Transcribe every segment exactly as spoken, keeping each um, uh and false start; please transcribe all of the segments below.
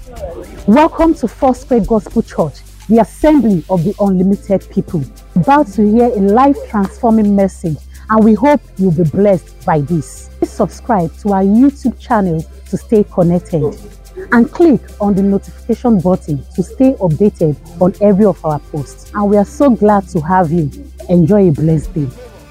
Welcome to Foursquare Gospel Church, the assembly of the unlimited people. About to hear a life-transforming message, and we hope you'll be blessed by this. Please subscribe to our YouTube channel to stay connected, and click on the notification button to stay updated on every of our posts. And we are so glad to have you. Enjoy a blessed day.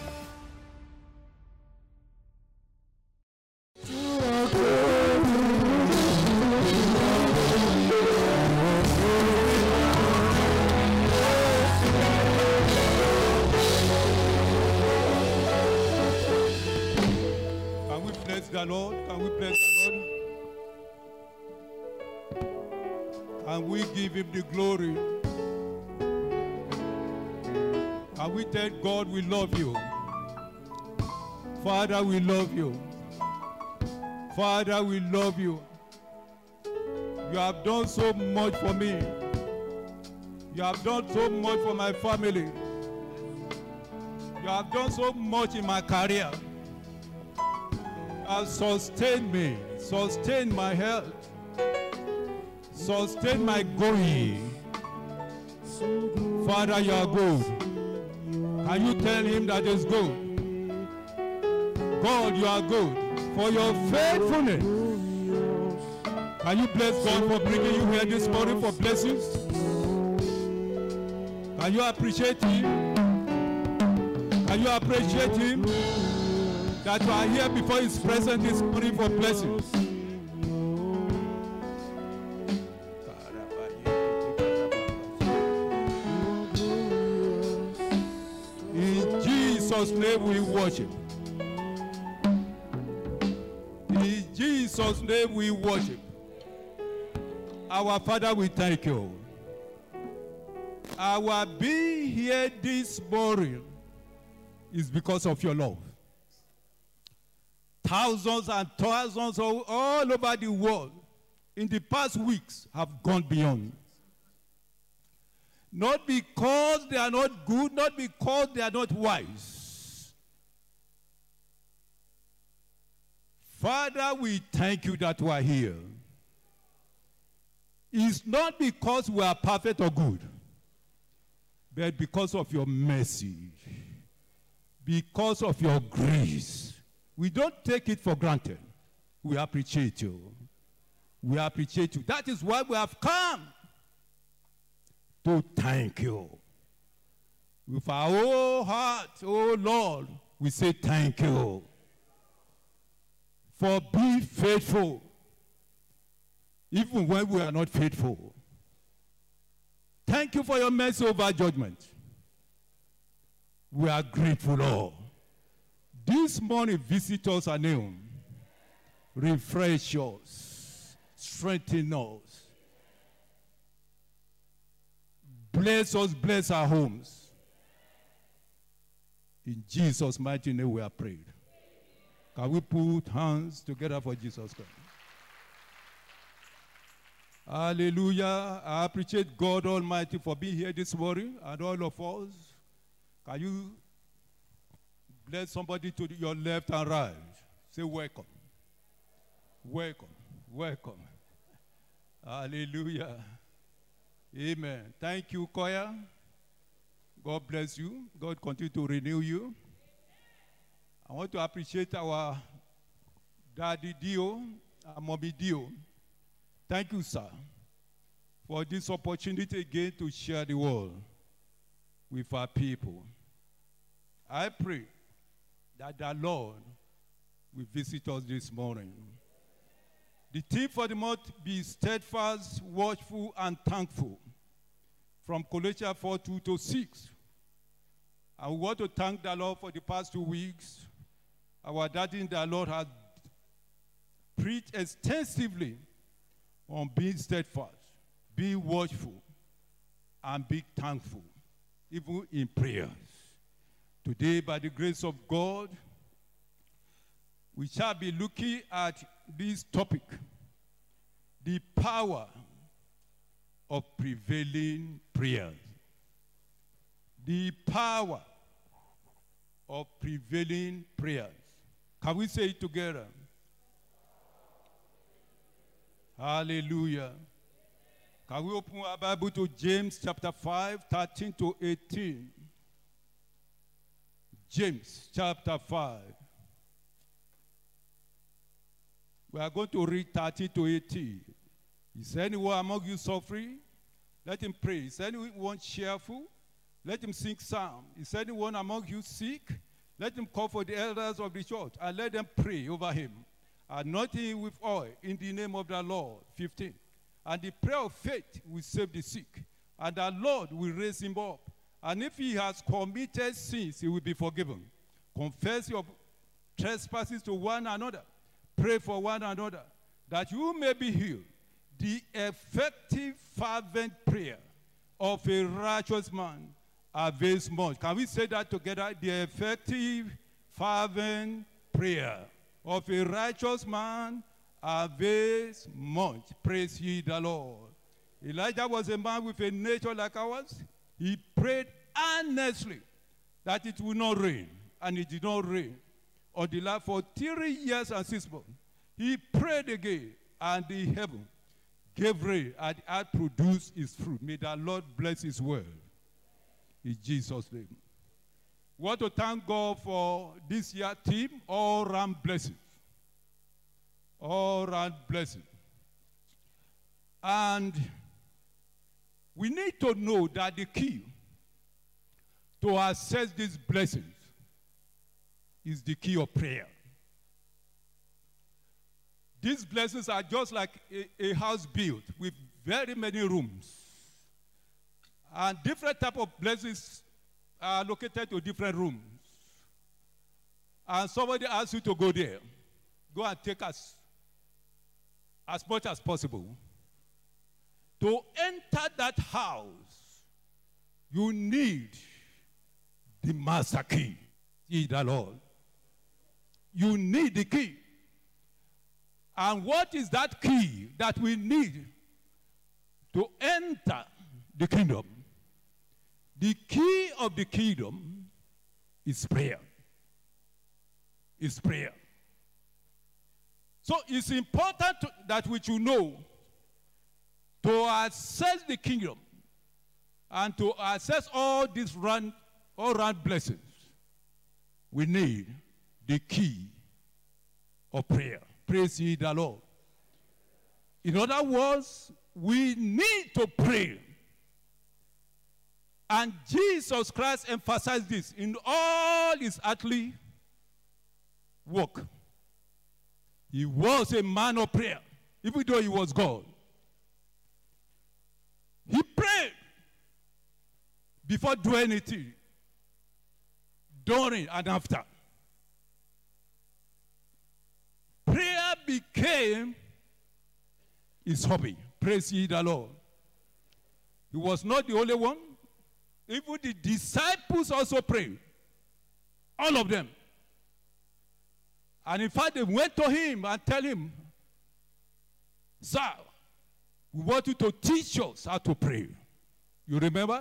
The Lord, can we bless the Lord? And we give him the glory. And we tell God we love you. Father, we love you. Father, we love you. You have done so much for me. You have done so much for my family. You have done so much in my career. And sustain me, sustain my health, sustain my going. Father, you are good. Can you tell him that is good? God, you are good for your faithfulness. Can you bless God for bringing you here this morning for blessings? Can you appreciate him? Can you appreciate him? That you are here before his presence this morning for blessings. In Jesus' name we worship. In Jesus' name we worship. Our Father, we thank you. Our being here this morning is because of your love. Thousands and thousands of all over the world in the past weeks have gone beyond. Not because they are not good, not because they are not wise. Father, we thank you that we are here. It's not because we are perfect or good, but because of your mercy, because of your grace. We don't take it for granted. We appreciate you. We appreciate you. That is why we have come to thank you. With our whole heart, oh Lord, we say thank you for being faithful, even when we are not faithful. Thank you for your mercy over judgment. We are grateful, Lord. This morning, visit us anew, refresh us, strengthen us, bless us, bless our homes. In Jesus' mighty name we are prayed. Can we put hands together for Jesus Christ? Hallelujah. I appreciate God Almighty for being here this morning and all of us. Can you bless somebody to your left and right? Say welcome. Welcome. Welcome. Hallelujah. Amen. Thank you, choir. God bless you. God continue to renew you. I want to appreciate our Daddy Dio and Mommy Dio. Thank you, sir, for this opportunity again to share the word with our people. I pray that the Lord will visit us this morning. The theme for the month be steadfast, watchful, and thankful, from Colossians four, two to six. I want to thank the Lord for the past two weeks. Our daddy in the Lord has preached extensively on being steadfast, being watchful, and being thankful, even in prayers. Today, by the grace of God, we shall be looking at this topic, the power of prevailing prayers. The power of prevailing prayers. Can we say it together? Hallelujah. Can we open our Bible to James chapter five, thirteen to eighteen? James chapter five. We are going to read thirteen to eighteen. Is anyone among you suffering? Let him pray. Is anyone cheerful? Let him sing psalm. Is anyone among you sick? Let him call for the elders of the church and let them pray over him, anointing him with oil in the name of the Lord. fifteen. And the prayer of faith will save the sick, and the Lord will raise him up. And if he has committed sins, he will be forgiven. Confess your trespasses to one another. Pray for one another, that you may be healed. The effective, fervent prayer of a righteous man avails much. Can we say that together? The effective, fervent prayer of a righteous man avails much. Praise ye the Lord. Elijah was a man with a nature like ours. He prayed earnestly that it would not rain, and it did not rain on the land for three years and six months. He prayed again, and the heaven gave rain, and the earth produced its fruit. May the Lord bless his word. In Jesus' name. We want to thank God for this year theme, all round blessings. All round blessings. And we need to know that the key to access these blessings is the key of prayer. These blessings are just like a, a house built with very many rooms. And different type of blessings are located to different rooms. And somebody asks you to go there. Go and take us as much as possible. To enter that house, you need the master key, ye the Lord. You need the key. And what is that key that we need to enter the kingdom? The key of the kingdom is prayer. Is prayer. So it's important to, that we should know to access the kingdom and to access all these run, all round blessings, we need the key of prayer. Praise ye the Lord. In other words, we need to pray. And Jesus Christ emphasized this in all his earthly work. He was a man of prayer, even though he was God. He prayed before doing anything, during and after. Prayer became his hobby. Praise ye the Lord. He was not the only one. Even the disciples also prayed. All of them. And in fact, they went to him and tell him, "Sir, we want you to teach us how to pray." You remember?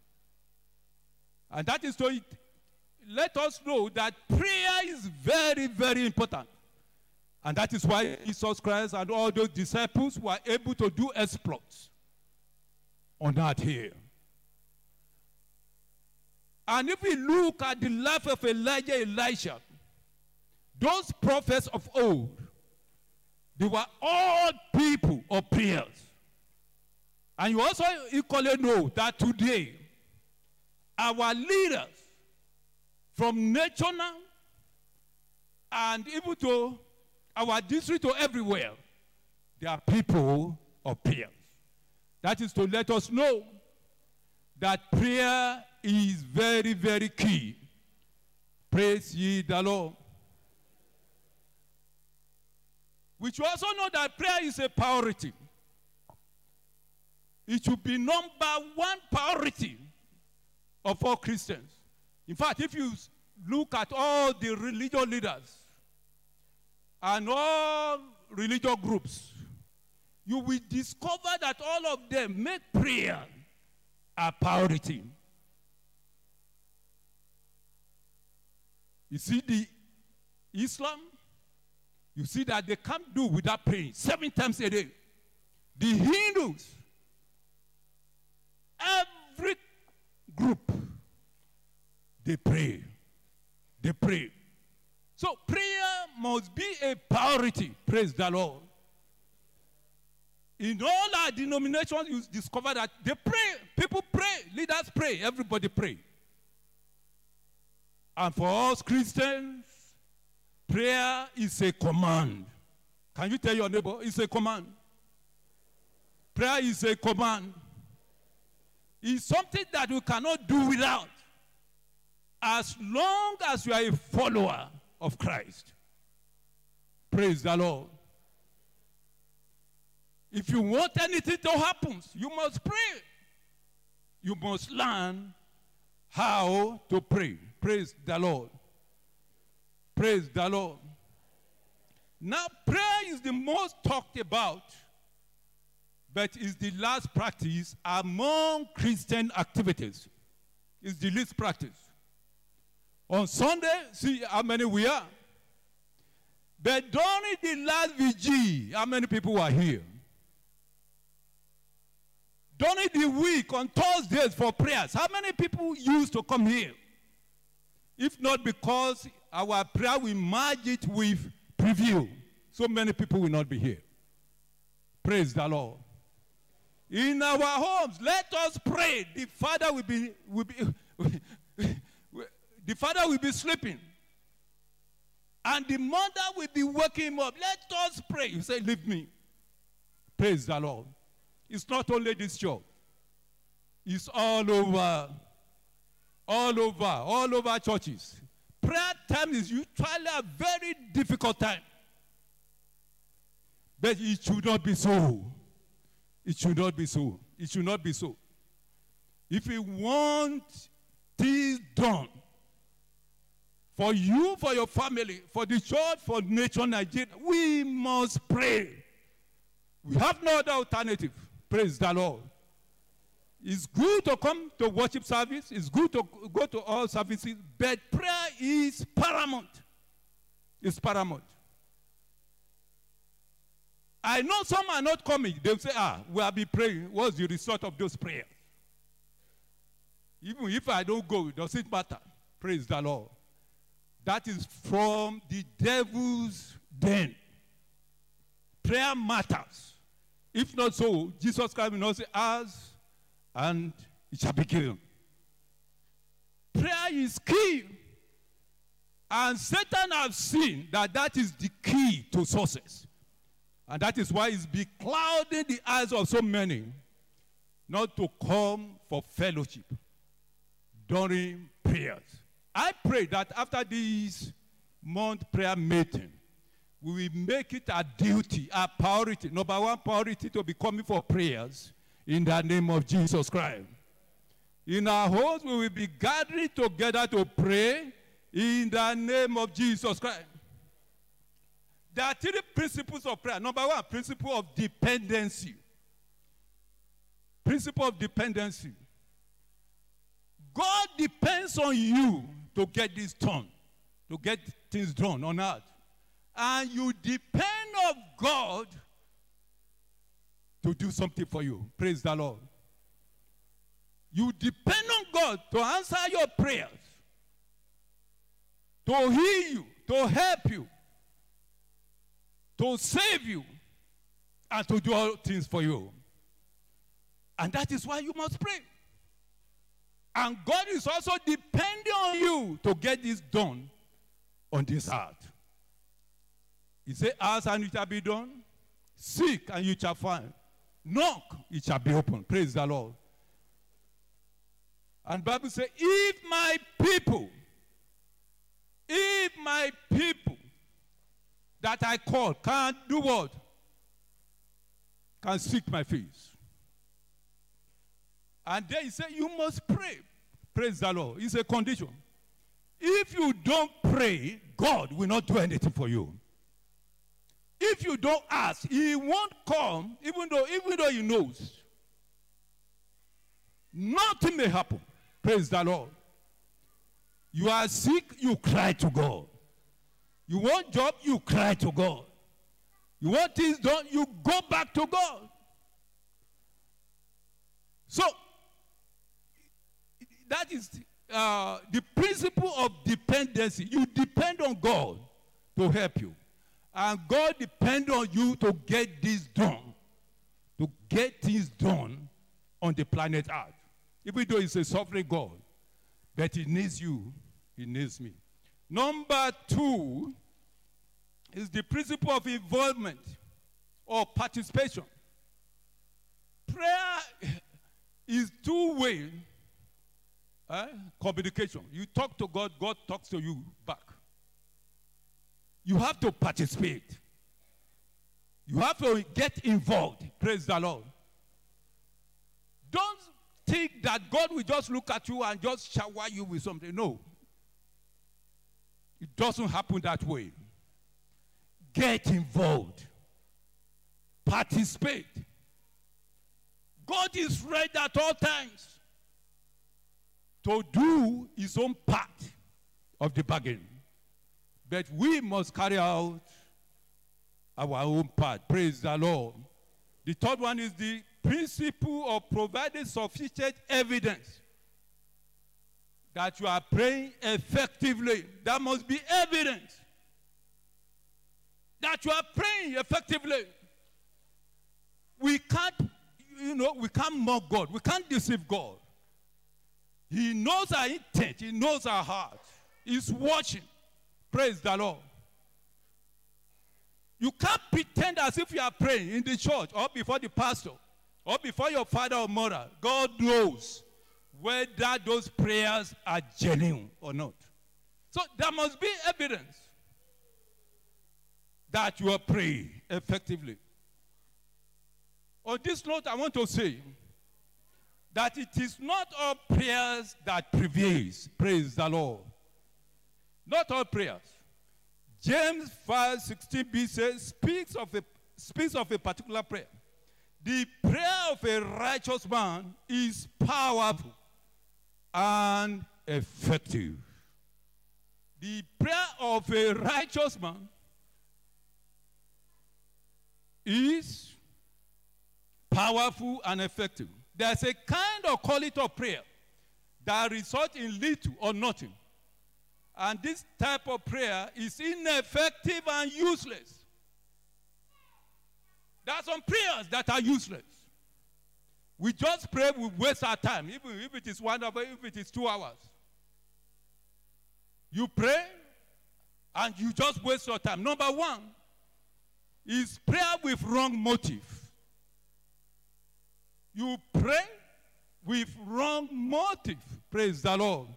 And that is to it. Let us know that prayer is very, very important. And that is why Jesus Christ and all those disciples were able to do exploits on that here. And if we look at the life of Elijah, Elisha, those prophets of old, they were all people of prayers. And you also equally know that today, our leaders, from national and even to our district or everywhere, they are people of prayers. That is to let us know that prayer is very, very key. Praise ye the Lord. We should also know that prayer is a priority. It should be number one priority of all Christians. In fact, if you look at all the religious leaders and all religious groups, you will discover that all of them make prayer a priority. You see the Islam, you see that they can't do without praying seven times a day. The Hindus, they pray. They pray. So prayer must be a priority. Praise the Lord. In all our denominations, you discover that they pray. People pray. Leaders pray. Everybody pray. And for us Christians, prayer is a command. Can you tell your neighbor? It's a command. Prayer is a command. It's something that we cannot do without. As long as you are a follower of Christ. Praise the Lord. If you want anything to happen, you must pray. You must learn how to pray. Praise the Lord. Praise the Lord. Now, prayer is the most talked about, but is the last practice among Christian activities. It's the least practice. On Sunday, see how many we are. But during the last V G, how many people were here? During the week, on Thursdays for prayers, how many people used to come here? If not because our prayer, we merge it with preview, so many people will not be here. Praise the Lord. In our homes, let us pray. The father will be, will be the father will be sleeping. And the mother will be waking him up. Let us pray. You say, leave me. Praise the Lord. It's not only this church. It's all over. All over. All over churches. Prayer time is usually a very difficult time. But it should not be so. It should not be so. It should not be so. If you want things done, for you, for your family, for the church, for nation Nigeria, we must pray. We have no other alternative. Praise the Lord. It's good to come to worship service. It's good to go to all services. But prayer is paramount. It's paramount. I know some are not coming. They'll say, ah, we will be praying. What's the result of those prayers? Even if I don't go, it doesn't matter. Praise the Lord. That is from the devil's den. Prayer matters. If not so, Jesus Christ will not say, ask, and it shall be given. Prayer is key. And Satan has seen that that is the key to success. And that is why it's beclouding the eyes of so many not to come for fellowship during prayers. I pray that after this month prayer meeting, we will make it a duty, a priority, number one priority to be coming for prayers in the name of Jesus Christ. In our homes, we will be gathering together to pray in the name of Jesus Christ. There are three principles of prayer. Number one, principle of dependency. Principle of dependency. God depends on you to get this done, to get things done on earth. And you depend on God to do something for you. Praise the Lord. You depend on God to answer your prayers, to heal you, to help you, to save you, and to do all things for you. And that is why you must pray. And God is also depending on you to get this done on this earth. He said, ask and it shall be done. Seek and you shall find. Knock, it shall be open. Praise the Lord. And the Bible says, if my people, if my people that I call can do what? Can seek my face. And then he said, you must pray. Praise the Lord. It's a condition. If you don't pray, God will not do anything for you. If you don't ask, he won't come, even though, even though he knows. Nothing may happen. Praise the Lord. You are sick, you cry to God. You want job, you cry to God. You want things done, you go back to God. So, that is uh, the principle of dependency. You depend on God to help you. And God depends on you to get this done. To get things done on the planet Earth. Even though he's a sovereign God. But he needs you. He needs me. Number two is the principle of involvement or participation. Prayer is two-way eh, communication. You talk to God, God talks to you back. You have to participate. You have to get involved. Praise the Lord. Don't think that God will just look at you and just shower you with something. No. It doesn't happen that way. Get involved. Participate. God is ready at all times to do his own part of the bargain. But we must carry out our own part. Praise the Lord. The third one is the principle of providing sufficient evidence that you are praying effectively. There must be evidence that you are praying effectively. We can't, you know, we can't mock God. We can't deceive God. He knows our intent. He knows our heart. He's watching. Praise the Lord. You can't pretend as if you are praying in the church or before the pastor or before your father or mother. God knows whether those prayers are genuine or not. So there must be evidence that you are praying effectively. On this note, I want to say that it is not all prayers that prevails. Praise the Lord. Not all prayers. James five sixteen b says, speaks of, a, speaks of a particular prayer. The prayer of a righteous man is powerful and effective. The prayer of a righteous man is powerful and effective. There's a kind of quality of prayer that results in little or nothing. And this type of prayer is ineffective and useless. There are some prayers that are useless. We just pray, we waste our time, even if it is one hour, if it is two hours. You pray, and you just waste your time. Number one is prayer with wrong motive. You pray with wrong motive. Praise the Lord.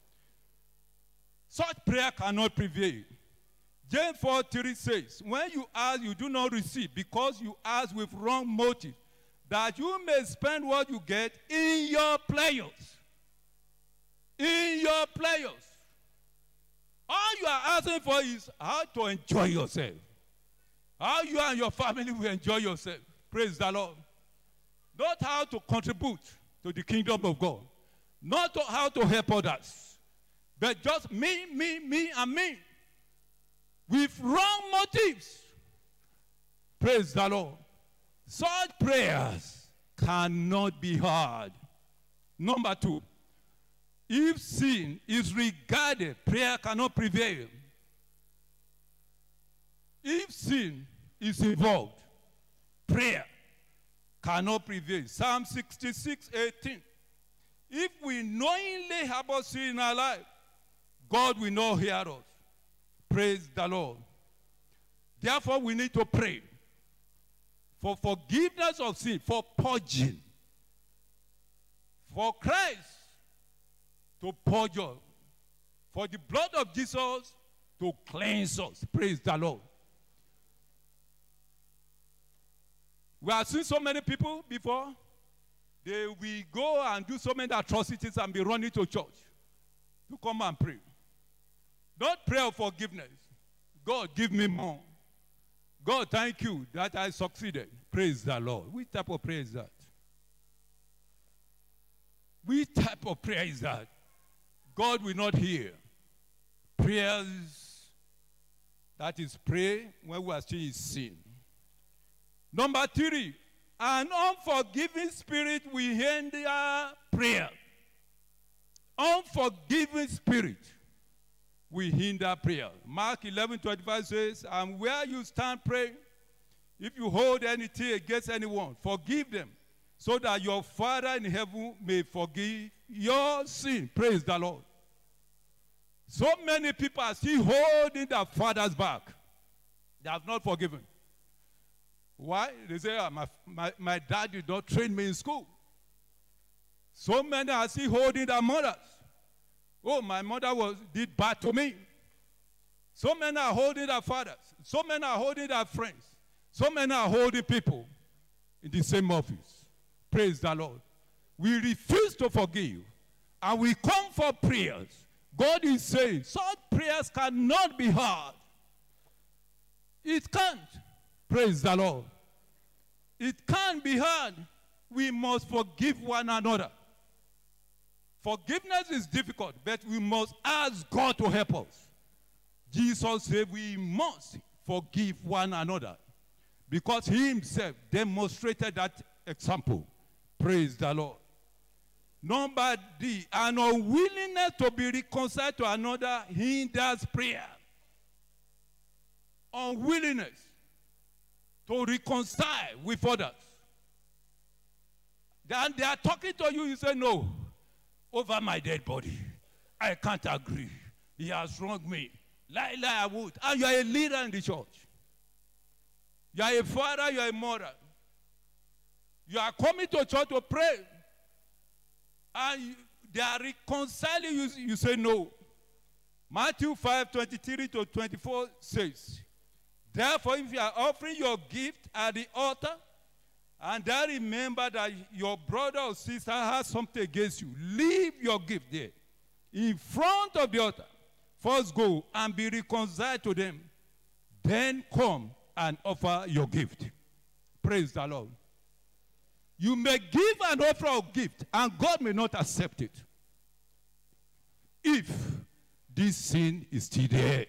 Such prayer cannot prevail. James four three says, when you ask, you do not receive, because you ask with wrong motive, that you may spend what you get in your pleasures. In your pleasures. All you are asking for is how to enjoy yourself. How you and your family will enjoy yourself. Praise the Lord. Not how to contribute to the kingdom of God. Not to how to help others. But just me, me, me, and me. With wrong motives. Praise the Lord. Such prayers cannot be heard. Number two, if sin is regarded, prayer cannot prevail. If sin is involved, prayer cannot prevail. Psalm sixty-six eighteen. If we knowingly harbor sin in our life, God will not hear us. Praise the Lord. Therefore, we need to pray for forgiveness of sin, for purging. For Christ to purge us. For the blood of Jesus to cleanse us. Praise the Lord. We have seen so many people before. They will go and do so many atrocities and be running to church to come and pray. Don't pray for forgiveness. God, give me more. God, thank you that I succeeded. Praise the Lord. Which type of prayer is that? Which type of prayer is that? God will not hear. Prayers that is pray when we are still in sin. Number three, an unforgiving spirit will hinder prayer. unforgiving spirit will hinder prayer. Mark eleven twenty-five says, and where you stand praying, if you hold anything against anyone, forgive them, so that your Father in heaven may forgive your sin. Praise the Lord. So many people are still holding their fathers back. They have not forgiven. Why? They say, oh, my, my, my dad did not train me in school. So many are still holding their mothers. Oh, my mother was did bad to me. So many are holding their fathers. So many are holding their friends. So many are holding people in the same office. Praise the Lord. We refuse to forgive, and we come for prayers. God is saying such prayers cannot be heard. It can't. Praise the Lord. It can't be heard. We must forgive one another. Forgiveness is difficult, but we must ask God to help us. Jesus said we must forgive one another because he himself demonstrated that example. Praise the Lord. Number D, an unwillingness to be reconciled to another hinders prayer. Unwillingness to reconcile with others. Then they are talking to you, you say, no, over my dead body. I can't agree. He has wronged me. Lie, lie, I would. And you are a leader in the church. You are a father, you are a mother. You are coming to church to pray. And you, they are reconciling you, you say no. Matthew five, twenty-three to twenty-four says, therefore, if you are offering your gift at the altar, and then remember that your brother or sister has something against you, leave your gift there in front of the altar. First go and be reconciled to them. Then come and offer your gift. Praise the Lord. You may give an offer of gift, and God may not accept it if this sin is still there.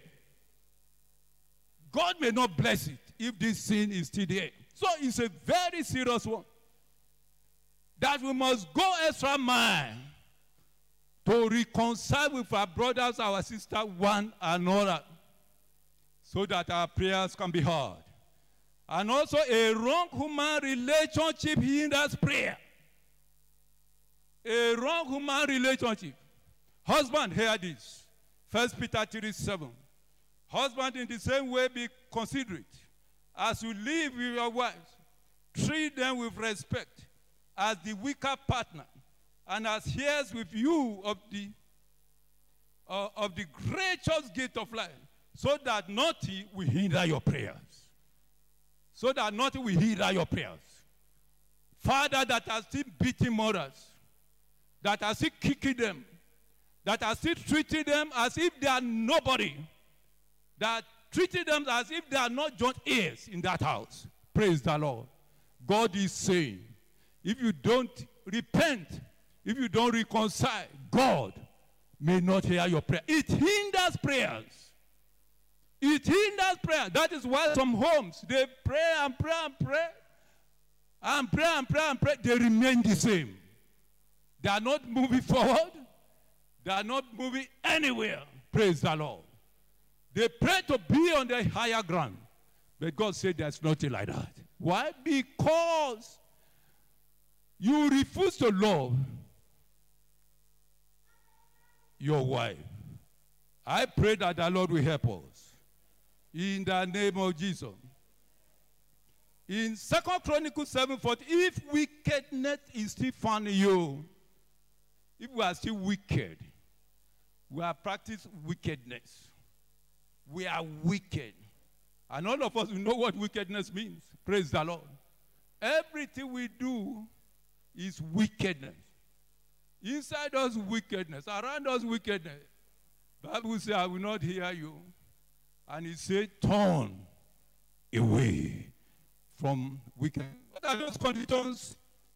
God may not bless it if this sin is still there. So it's a very serious one that we must go extra mile to reconcile with our brothers, our sisters, one another, so that our prayers can be heard. And also, a wrong human relationship hinders prayer. A wrong human relationship. Husband, hear this. First Peter three seven. Husband, in the same way, be considerate. As you live with your wives, treat them with respect as the weaker partner, and as heirs with you of the, uh, of the gracious gift of life, so that nothing will hinder your prayers. So that nothing will hinder your prayers. Father that are still beating mothers, that are still kicking them, that are still treating them as if they are nobody, that treating them as if they are not joint heirs in that house. Praise the Lord. God is saying, if you don't repent, if you don't reconcile, God may not hear your prayer. It hinders prayers. It hinders prayer. That is why some homes, they pray and pray and pray, and pray and pray and pray. They remain the same. They are not moving forward. They are not moving anywhere. Praise the Lord. They pray to be on the higher ground. But God said there's nothing like that. Why? Because you refuse to love your wife. I pray that the Lord will help us. In the name of Jesus. In Second Chronicles seven forty, if wickedness is still found in you, if we are still wicked, we are practicing wickedness. We are wicked. And all of us know what wickedness means. Praise the Lord. Everything we do is wickedness. Inside us, wickedness. Around us, wickedness. The Bible says, I will not hear you. And he said, turn away from wickedness. What are those conditions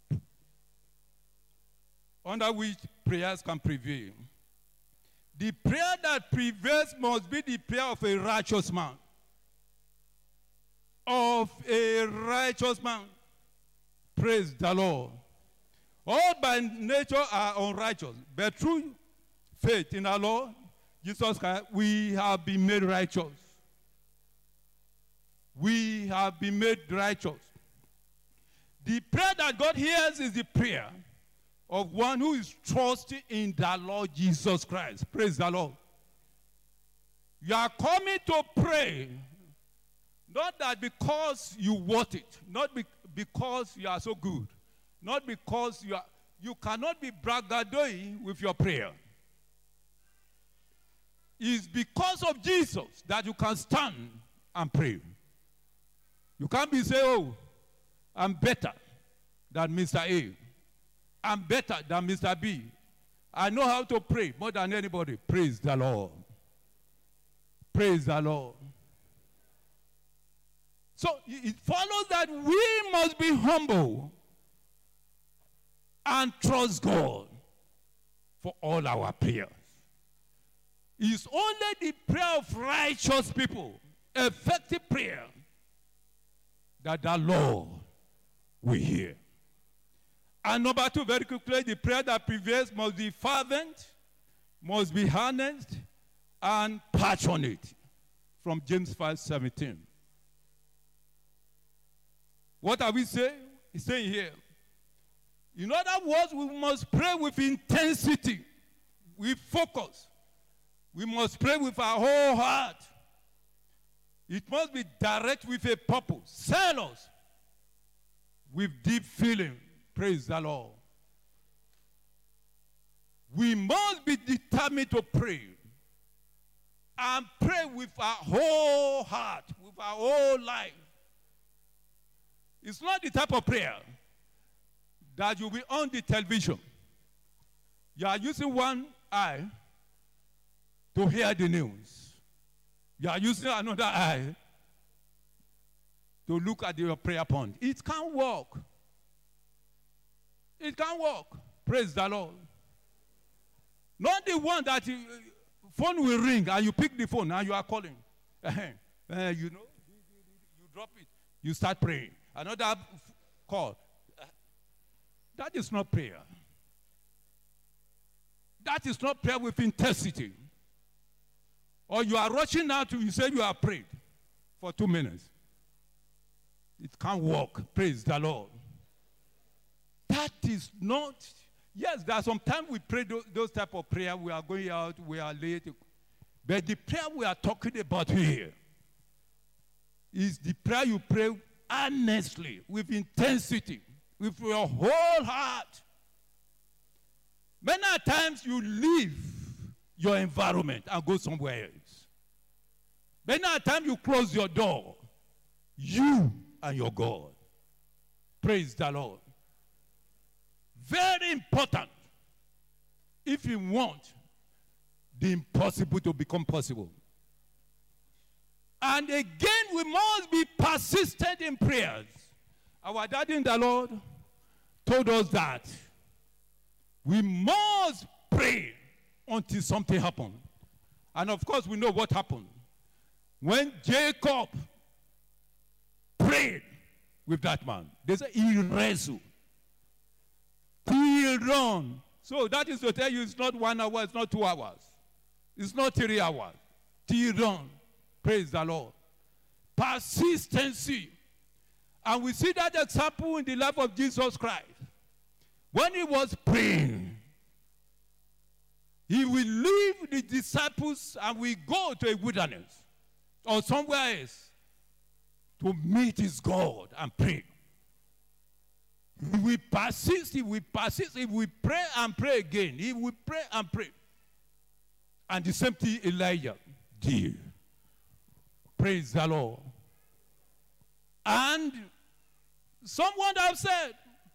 under which prayers can prevail? The prayer that prevails must be the prayer of a righteous man. Of a righteous man. Praise the Lord. All by nature are unrighteous, but through faith in our Lord Jesus Christ, we have been made righteous. We have been made righteous. The prayer that God hears is the prayer of one who is trusting in the Lord Jesus Christ. Praise the Lord. You are coming to pray, not that because you want it, not be, because you are so good, not because you are, you cannot be braggadocious with your prayer. It's because of Jesus that you can stand and pray. You can't be saying, oh, I'm better than Mister A. I'm better than Mister B. I know how to pray more than anybody. Praise the Lord. Praise the Lord. So it follows that we must be humble and trust God for all our prayers. It's only the prayer of righteous people, effective prayer, that the Lord will hear. And number two, very quickly, the prayer that prevails must be fervent, must be earnest, and passionate. From James five seventeen. What are we saying? He's saying here, in other words, we must pray with intensity, with focus. We must pray with our whole heart. It must be direct with a purpose, zealous, with deep feeling. Praise the Lord. We must be determined to pray and pray with our whole heart, with our whole life. It's not the type of prayer that you'll be on the television. You are using one eye to hear the news. You are using another eye to look at your prayer point. It can't work. It can't work. Praise the Lord. Not the one that you, phone will ring and you pick the phone and you are calling. uh, you know, you drop it. You start praying. Another call. Uh, that is not prayer. That is not prayer with intensity. Or you are rushing out to, you say you have prayed for two minutes. It can't work. Praise the Lord. That is not, yes, there are some times we pray those, those type of prayer. We are going out, we are late. But the prayer we are talking about here is the prayer you pray earnestly, with intensity, with your whole heart. Many times you leave your environment and go somewhere else. Many times you close your door, you and your God. Praise the Lord. Very important if you want the impossible to become possible. And again, we must be persistent in prayers. Our daddy in the Lord told us that we must pray until something happens. And of course, we know what happened. When Jacob prayed with that man, they said he wrestled. He run. So that is to tell you it's not one hour, it's not two hours. It's not three hours. He run. Praise the Lord. Persistency. And we see that example in the life of Jesus Christ. When he was praying, he will leave the disciples and will go to a wilderness or somewhere else to meet his God and pray. He will persist, he will persist, he will pray and pray again. He will pray and pray. And the same thing Elijah did. Praise the Lord. And someone have said,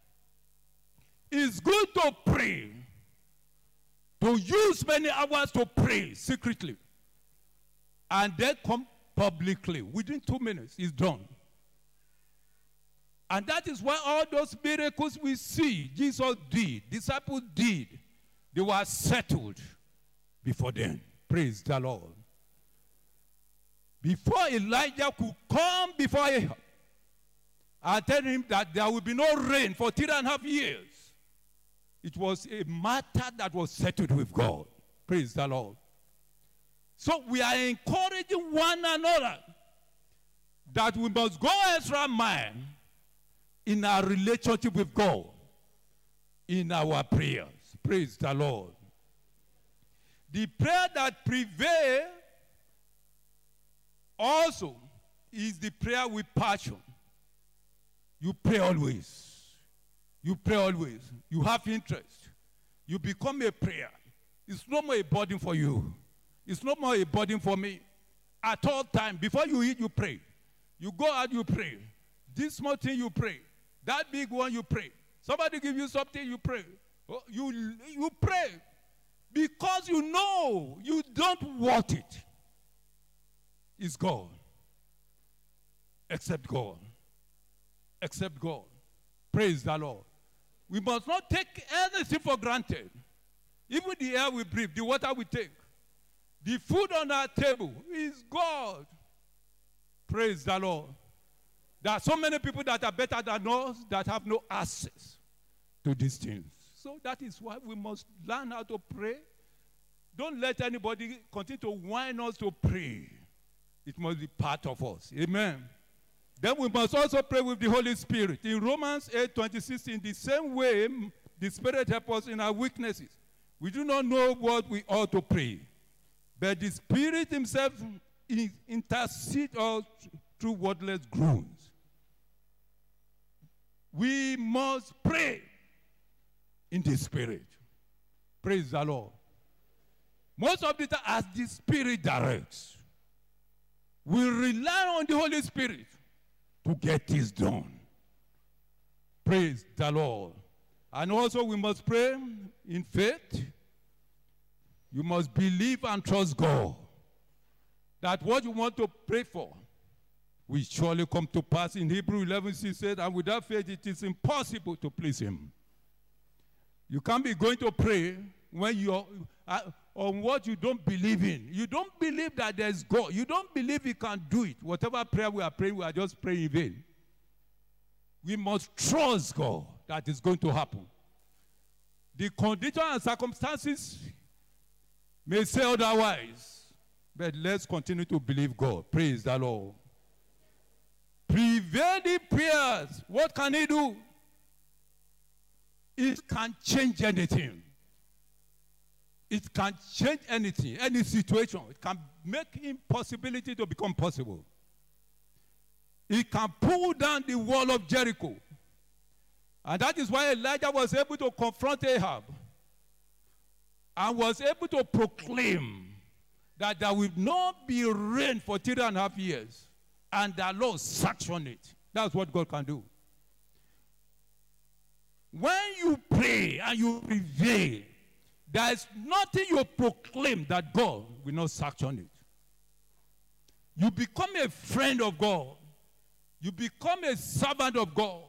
it's good to pray, to use many hours to pray secretly, and then come publicly. Within two minutes, it's done. And that is why all those miracles we see, Jesus did, disciples did, they were settled before them. Praise the Lord. Before Elijah could come before Ahab, I tell him that there will be no rain for three and a half years. It was a matter that was settled with God. Praise the Lord. So we are encouraging one another that we must go extra mile in our relationship with God, in our prayers. Praise the Lord. The prayer that prevails also is the prayer with passion. You pray always. You pray always. You have interest. You become a prayer. It's no more a burden for you. It's no more a burden for me. At all times, before you eat, you pray. You go out, you pray. This small thing, you pray. That big one, you pray. Somebody give you something, you pray. Oh, you, you pray. Because you know you don't want it. It's God. Except God. Except God. Praise the Lord. We must not take anything for granted. Even the air we breathe, the water we take, the food on our table is God. Praise the Lord. There are so many people that are better than us that have no access to these things. So that is why we must learn how to pray. Don't let anybody continue to whine us to pray. It must be part of us. Amen. Then we must also pray with the Holy Spirit. In Romans eight twenty-six, in the same way, the Spirit helps us in our weaknesses. We do not know what we ought to pray, but the Spirit himself intercedes us through wordless groans. We must pray in the Spirit. Praise the Lord. Most of the time, as the Spirit directs, we rely on the Holy Spirit to get this done. Praise the Lord. And also we must pray in faith. You must believe and trust God that what you want to pray for will surely come to pass. In Hebrews eleven six said, and without faith it is impossible to please him. You can't be going to pray when you're uh, on what you don't believe in. You don't believe that there's God. You don't believe he can do it. Whatever prayer we are praying, we are just praying in vain. We must trust God that is going to happen. The condition and circumstances may say otherwise, but let's continue to believe God. Praise the Lord. Prevailing prayers, what can he do? It can change anything. It can change anything, any situation. It can make impossibility to become possible. It can pull down the wall of Jericho. And that is why Elijah was able to confront Ahab and was able to proclaim that there will not be rain for three and a half years. And the Lord sanctioned it. That's what God can do. When you pray and you prevail, there is nothing you proclaim that God will not sanction it. You become a friend of God. You become a servant of God.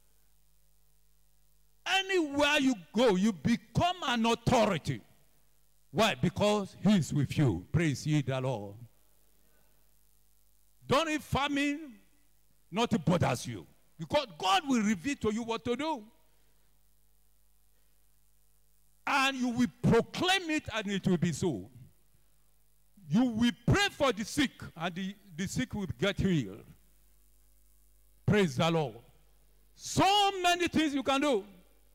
Anywhere you go, you become an authority. Why? Because he is with you. Praise ye the Lord. Don't if famine, nothing bothers you. Because God will reveal to you what to do. And you will proclaim it and it will be so. You will pray for the sick and the, the sick will get healed. Praise the Lord. So many things you can do.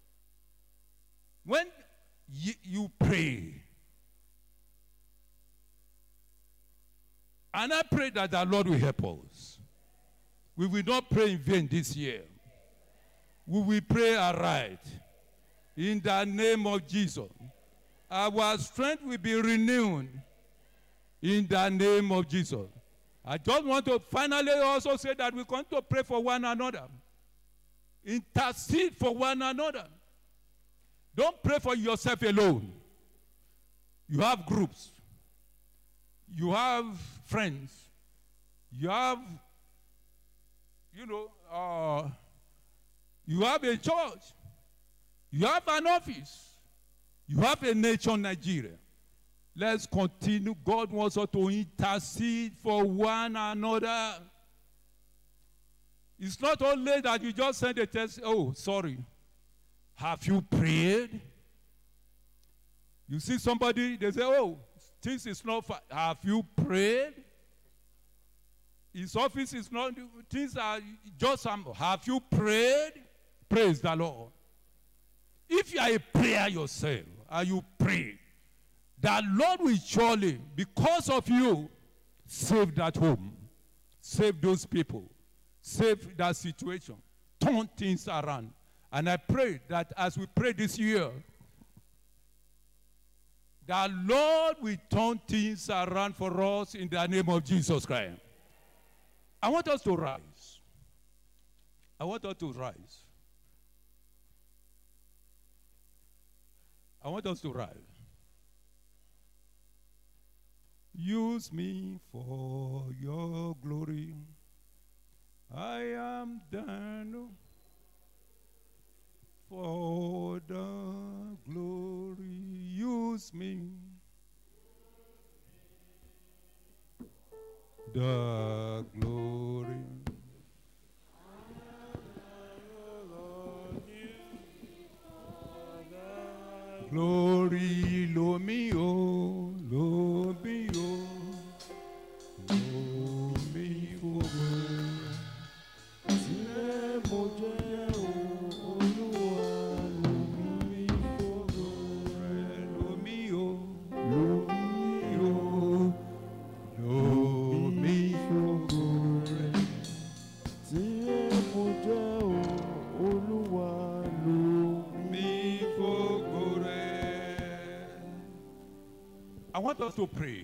When y you pray, and I pray that the Lord will help us. We will not pray in vain this year. We will pray aright. In the name of Jesus. Our strength will be renewed. In the name of Jesus. I just want to finally also say that we want to pray for one another. Intercede for one another. Don't pray for yourself alone. You have groups. You have friends. You have, you know, uh, you have a church. You have an office. You have a nation, Nigeria. Let's continue. God wants us to intercede for one another. It's not only that you just send a text, oh, sorry. Have you prayed? You see somebody, they say, oh, this is not, have you prayed? His office is not, things are just, um, have you prayed? Praise the Lord. If you are a prayer yourself, and you pray, the Lord will surely, because of you, save that home, save those people, save that situation, turn things around. And I pray that as we pray this year, the Lord will turn things around for us in the name of Jesus Christ. I want us to rise. I want us to rise. I want us to rise. Use me for your glory. I am done for the glory. Use me. The glory. Glory, lo mio, lo mio, lo mio. I want us to pray.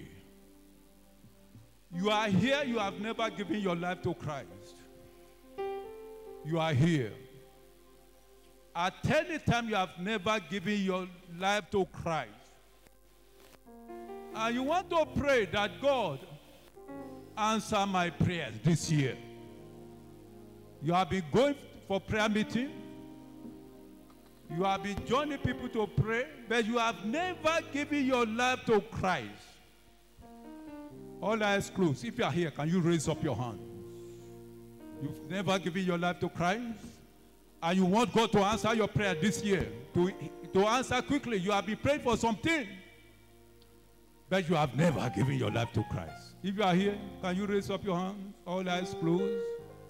You are here, you have never given your life to Christ. You are here. At any time you have never given your life to Christ. And you want to pray that God answer my prayers this year. You have been going for prayer meeting. You have been joining people to pray, but you have never given your life to Christ. All eyes closed. If you are here, can you raise up your hand? You've never given your life to Christ, and you want God to answer your prayer this year, to, to answer quickly. You have been praying for something, but you have never given your life to Christ. If you are here, can you raise up your hand? All eyes closed,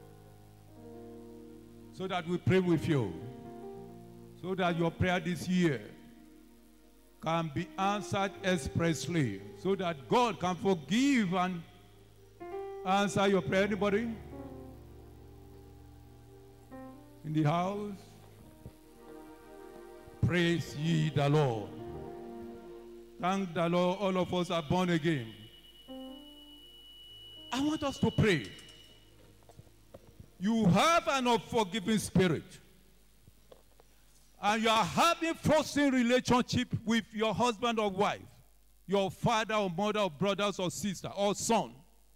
so that we pray with you. So that your prayer this year can be answered expressly. So that God can forgive and answer your prayer. Anybody? In the house? Praise ye the Lord. Thank the Lord, all of us are born again. I want us to pray. You have an unforgiving spirit. And you are having forcing relationship with your husband or wife, your father or mother or brothers or sister or son.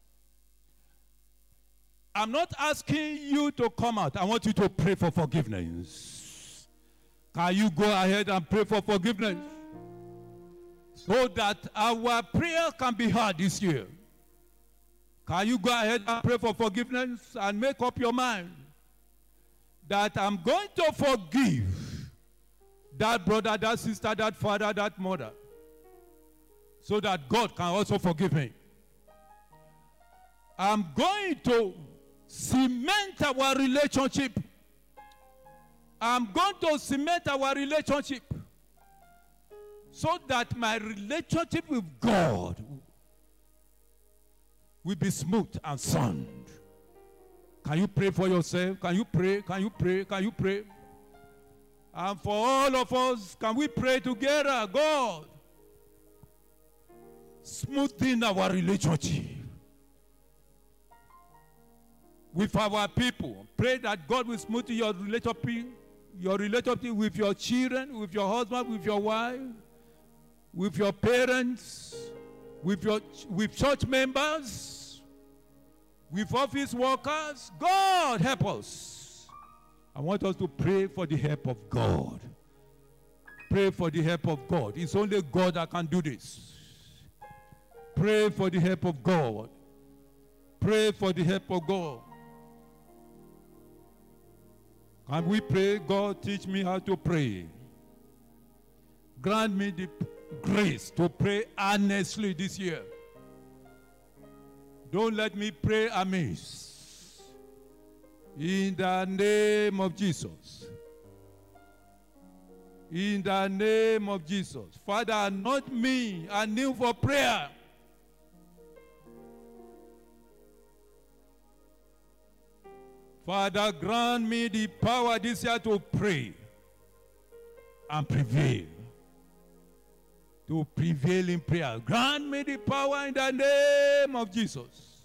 I'm not asking you to come out. I want you to pray for forgiveness. Can you go ahead and pray for forgiveness? So that our prayer can be heard this year. Can you go ahead and pray for forgiveness and make up your mind that I'm going to forgive that brother, that sister, that father, that mother, so that God can also forgive me. I'm going to cement our relationship. I'm going to cement our relationship so that my relationship with God will be smooth and sound. Can you pray for yourself? Can you pray? Can you pray? Can you pray? And for all of us, can we pray together? God, smoothing our relationship with our people. Pray that God will smooth your relationship, your relationship with your children, with your husband, with your wife, with your parents, with your with church members, with office workers. God, help us. I want us to pray for the help of God. Pray for the help of God. It's only God that can do this. Pray for the help of God. Pray for the help of God. Can we pray? God, teach me how to pray. Grant me the grace to pray earnestly this year. Don't let me pray amiss. In the name of Jesus. In the name of Jesus. Father, anoint me anew for prayer. Father, grant me the power this year to pray and prevail. To prevail in prayer. Grant me the power in the name of Jesus.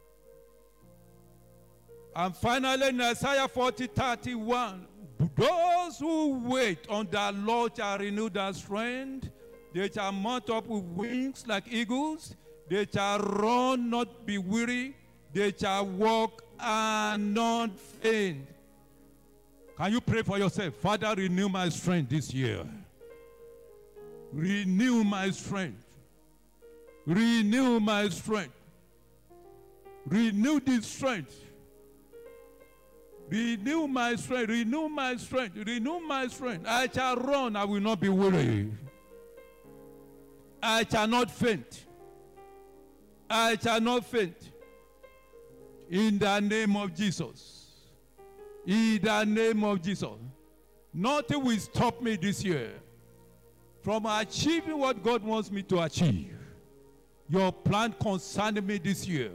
And finally, in Isaiah forty, thirty-one, those who wait on the Lord shall renew their strength. They shall mount up with wings like eagles. They shall run, not be weary. They shall walk and not faint. Can you pray for yourself? Father, renew my strength this year. Renew my strength. Renew my strength. Renew this strength. Renew my strength. Renew my strength. Renew my strength. I shall run. I will not be weary. I shall not faint. I shall not faint. In the name of Jesus. In the name of Jesus. Nothing will stop me this year from achieving what God wants me to achieve. Your plan concerning me this year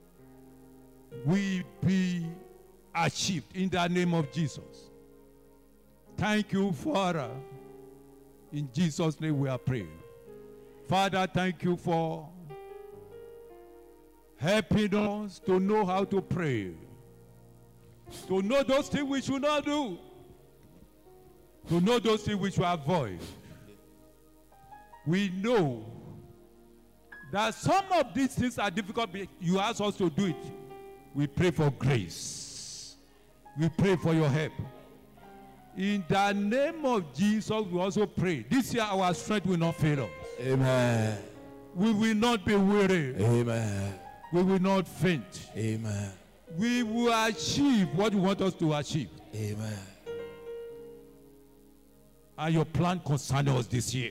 will be achieved in the name of Jesus. Thank you, Father. In Jesus' name we are praying. Father, thank you for helping us to know how to pray. To know those things we should not do. To know those things we should avoid. We know that some of these things are difficult, but you ask us to do it. We pray for grace. We pray for your help. In the name of Jesus, we also pray. This year our strength will not fail us. Amen. We will not be weary. Amen. We will not faint. Amen. We will achieve what you want us to achieve. Amen. And your plan concerning us this year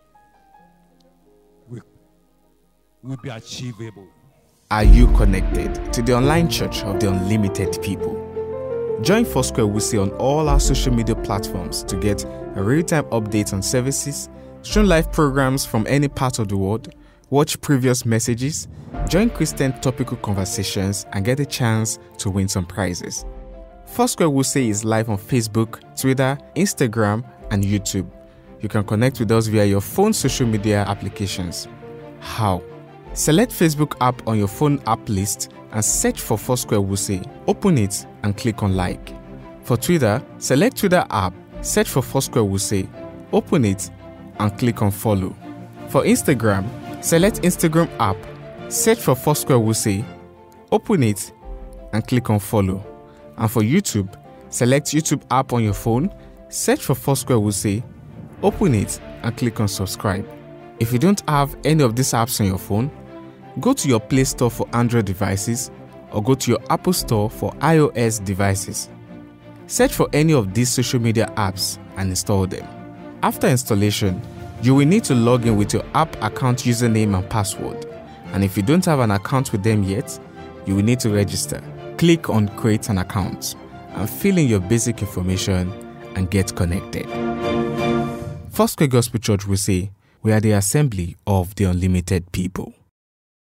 will, will be achievable. Are you connected to the online church of the unlimited people? Join Foursquare Wuse on all our social media platforms to get a real-time update on services, stream live programs from any part of the world, watch previous messages, join Christian topical conversations, and get a chance to win some prizes. Foursquare Wuse is live on Facebook, Twitter, Instagram, and YouTube. You can connect with us via your phone social media applications. How? Select Facebook app on your phone app list and search for Foursquare Wuse. Open it and click on like. For Twitter, select Twitter app, search for Foursquare Wuse, open it and click on follow. For Instagram, select Instagram app, search for Foursquare Wuse, open it and click on follow. And for YouTube, select YouTube app on your phone, search for Foursquare Wuse, open it and click on subscribe. If you don't have any of these apps on your phone, go to your Play Store for Android devices or go to your Apple Store for iOS devices. Search for any of these social media apps and install them. After installation, you will need to log in with your app account username and password. And if you don't have an account with them yet, you will need to register. Click on Create an Account and fill in your basic information and get connected. Foursquare Gospel Church will say, we are the assembly of the unlimited people.